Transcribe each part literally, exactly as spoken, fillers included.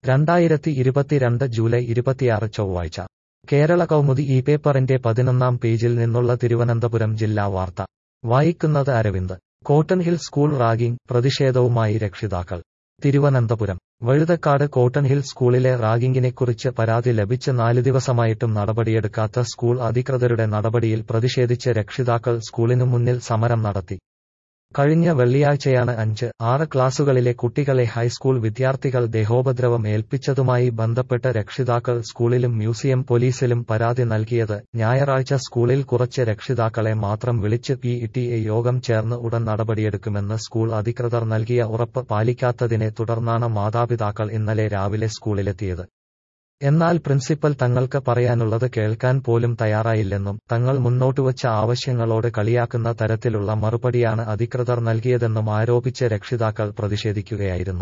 രണ്ടായിരത്തി ഇരുപത്തിരണ്ട് ജൂലൈ ഇരുപത്തിയാറ് ചൊവ്വാഴ്ച കേരള കൗമുദി ഈ പേപ്പറിന്റെ പതിനൊന്നാം പേജിൽ നിന്നുള്ള തിരുവനന്തപുരം ജില്ലാ വാർത്ത വായിക്കുന്നത് Aravind. Cotton hill school ragging പ്രതിഷേധവുമായി രക്ഷിതാക്കൾ. തിരുവനന്തപുരം വഴുതക്കാട് കോട്ടൺ ഹിൽ സ്കൂളിലെ റാഗിംഗിനെക്കുറിച്ച് പരാതി ലഭിച്ച് നാല് ദിവസമായിട്ടും നടപടിയെടുക്കാത്ത സ്കൂൾ അധികൃതരുടെ നടപടിയിൽ പ്രതിഷേധിച്ച് രക്ഷിതാക്കൾ സ്കൂളിനു മുന്നിൽ സമരം നടത്തി. കഴിഞ്ഞ വെള്ളിയാഴ്ചയാണ് അഞ്ച്, ആറ് ക്ലാസുകളിലെ കുട്ടികളെ ഹൈസ്കൂൾ വിദ്യാർത്ഥികൾ ദേഹോപദ്രവം ഏൽപ്പിച്ചതുമായി ബന്ധപ്പെട്ട് രക്ഷിതാക്കൾ സ്കൂളിലും മ്യൂസിയം പോലീസിലും പരാതി നൽകിയത്. ഞായറാഴ്ച സ്കൂളിൽ കുറച്ച് രക്ഷിതാക്കളെ മാത്രം വിളിച്ച് പി ടി എ യോഗം ചേർന്ന് ഉടൻ നടപടിയെടുക്കുമെന്ന് സ്കൂൾ അധികൃതർ നൽകിയ ഉറപ്പ് പാലിക്കാത്തതിനെ തുടർന്നാണ് മാതാപിതാക്കൾ ഇന്നലെ രാവിലെ സ്കൂളിലെത്തിയത്. എന്നാൽ പ്രിൻസിപ്പൽ തങ്ങൾക്ക് പറയാനുള്ളത് കേൾക്കാൻ പോലും തയ്യാറായില്ലെന്നും തങ്ങൾ മുന്നോട്ടുവച്ച ആവശ്യങ്ങളോട് കളിയാക്കുന്ന തരത്തിലുള്ള മറുപടിയാണ് അധികൃതർ നൽകിയതെന്നും ആരോപിച്ച് രക്ഷിതാക്കൾ പ്രതിഷേധിക്കുകയായിരുന്നു.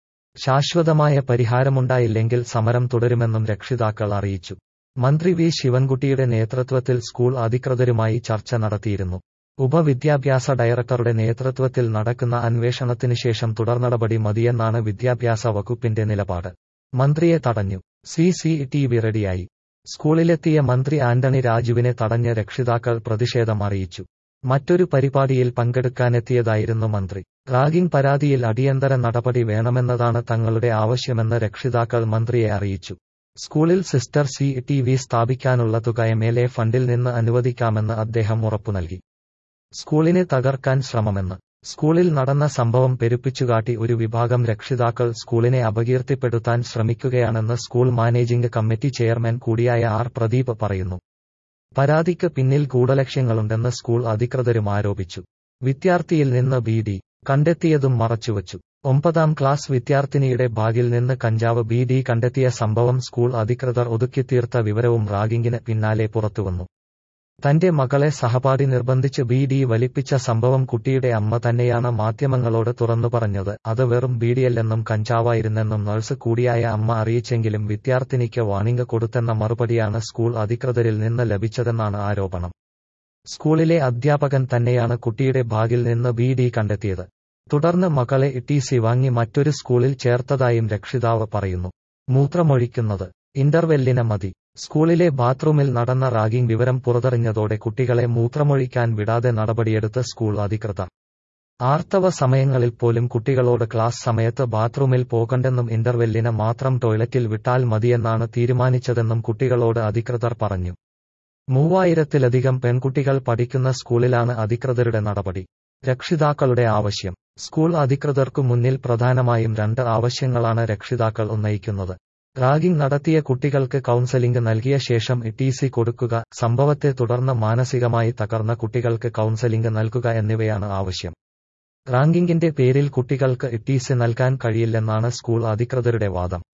ശാശ്വതമായ പരിഹാരമുണ്ടായില്ലെങ്കിൽ സമരം തുടരുമെന്നും രക്ഷിതാക്കൾ അറിയിച്ചു. മന്ത്രി വി ശിവൻകുട്ടിയുടെ നേതൃത്വത്തിൽ സ്കൂൾ അധികൃതരുമായി ചർച്ച നടത്തിയിരുന്നു. ഉപവിദ്യാഭ്യാസ ഡയറക്ടറുടെ നേതൃത്വത്തിൽ നടക്കുന്ന അന്വേഷണത്തിനുശേഷം തുടർനടപടി മതിയെന്നാണ് വിദ്യാഭ്യാസ വകുപ്പിന്റെ നിലപാട്. മന്ത്രിയെ തടഞ്ഞു. സി സി ടി വി റെഡിയായി. സ്കൂളിലെത്തിയ മന്ത്രി ആന്റണി രാജുവിനെ തടഞ്ഞ രക്ഷിതാക്കൾ പ്രതിഷേധം അറിയിച്ചു. മറ്റൊരു പരിപാടിയിൽ പങ്കെടുക്കാനെത്തിയതായിരുന്നു മന്ത്രി. റാഗിംഗ് പരാതിയിൽ അടിയന്തര നടപടി വേണമെന്നതാണ് തങ്ങളുടെ ആവശ്യമെന്ന് രക്ഷിതാക്കൾ മന്ത്രിയെ അറിയിച്ചു. സ്കൂളിൽ സിസ്റ്റർ സി ടി വി സ്ഥാപിക്കാനുള്ള തുക എം എൽ എ ഫണ്ടിൽ നിന്ന് അനുവദിക്കാമെന്ന് അദ്ദേഹം ഉറപ്പു നൽകി. സ്കൂളിനെ തകർക്കാൻ ശ്രമമെന്ന്. സ്കൂളിൽ നടന്ന സംഭവം പെരുപ്പിച്ചുകാട്ടി ഒരു വിഭാഗം രക്ഷിതാക്കൾ സ്കൂളിനെ അപകീർത്തിപ്പെടുത്താൻ ശ്രമിക്കുകയാണെന്ന് സ്കൂൾ മാനേജിംഗ് കമ്മിറ്റി ചെയർമാൻ കൂടിയായ ആർ പ്രദീപ് പറയുന്നു. പരാതിക്ക് പിന്നിൽ ഗൂഢലക്ഷ്യങ്ങളുണ്ടെന്ന് സ്കൂൾ അധികൃതരും ആരോപിച്ചു. വിദ്യാർത്ഥിയിൽ നിന്ന് ബി ഡി കണ്ടെത്തിയതും മറച്ചുവച്ചു. ഒമ്പതാം ക്ലാസ് വിദ്യാർത്ഥിനിയുടെ ബാഗിൽ നിന്ന് കഞ്ചാവ് ബി ഡി കണ്ടെത്തിയ സംഭവം സ്കൂൾ അധികൃതർ ഒതുക്കിത്തീർത്ത വിവരവും റാഗിംഗിന് പിന്നാലെ പുറത്തുവന്നു. തന്റെ മകളെ സഹപാഠി നിർബന്ധിച്ച് ബി ഡി വലിപ്പിച്ച സംഭവം കുട്ടിയുടെ അമ്മ തന്നെയാണ് മാധ്യമങ്ങളോട് തുറന്നു പറഞ്ഞത്. അത് വെറും ബീഡിയല്ലെന്നും കഞ്ചാവായിരുന്നെന്നും നഴ്സ് കൂടിയായ അമ്മ അറിയിച്ചെങ്കിലും വിദ്യാർത്ഥിനിക്ക് വാണിംഗ് കൊടുത്തെന്ന മറുപടിയാണ് സ്കൂൾ അധികൃതരിൽ നിന്ന് ലഭിച്ചതെന്നാണ് ആരോപണം. സ്കൂളിലെ അധ്യാപകൻ തന്നെയാണ് കുട്ടിയുടെ ബാഗിൽ നിന്ന് ബി ഡി കണ്ടെത്തിയത്. തുടർന്ന് മകളെ ടി സി വാങ്ങി മറ്റൊരു സ്കൂളിൽ ചേർത്തതായും രക്ഷിതാവ് പറയുന്നു. മൂത്രമൊഴിക്കുന്നത് ഇന്റർവെല്ലിന് മതി. സ്കൂളിലെ ബാത്റൂമിൽ നടന്ന റാഗിംഗ് വിവരം പുറത്തറിഞ്ഞതോടെ കുട്ടികളെ മൂത്രമൊഴിക്കാൻ വിടാതെ നടപടിയെടുത്ത് സ്കൂൾ അധികൃതർ. ആർത്തവ സമയങ്ങളിൽ പോലും കുട്ടികളോട് ക്ലാസ് സമയത്ത് ബാത്റൂമിൽ പോകണ്ടെന്നും ഇന്റർവെല്ലിന് മാത്രം ടോയ്ലറ്റിൽ വിട്ടാൽ മതിയെന്നാണ് തീരുമാനിച്ചതെന്നും കുട്ടികളോട് അധികൃതർ പറഞ്ഞു. മൂവായിരത്തിലധികം പെൺകുട്ടികൾ പഠിക്കുന്ന സ്കൂളിലാണ് അധികൃതരുടെ നടപടി. രക്ഷിതാക്കളുടെ ആവശ്യം. സ്കൂൾ അധികൃതർക്കു മുന്നിൽ പ്രധാനമായും രണ്ട് ആവശ്യങ്ങളാണ് രക്ഷിതാക്കൾ ഉന്നയിക്കുന്നത്. റാഗിംഗ് നടത്തിയ കുട്ടികൾക്ക് കൗൺസലിംഗ് നൽകിയ ശേഷം ടി സി കൊടുക്കുക, സംഭവത്തെ തുടർന്ന് മാനസികമായി തകർന്ന കുട്ടികൾക്ക് കൗൺസലിംഗ് നൽകുക എന്നിവയാണ് ആവശ്യം. റാഗിംഗിന്റെ പേരിൽ കുട്ടികൾക്ക് ടി സി നൽകാൻ കഴിയില്ലെന്നാണ് സ്കൂൾ അധികൃതരുടെ വാദം.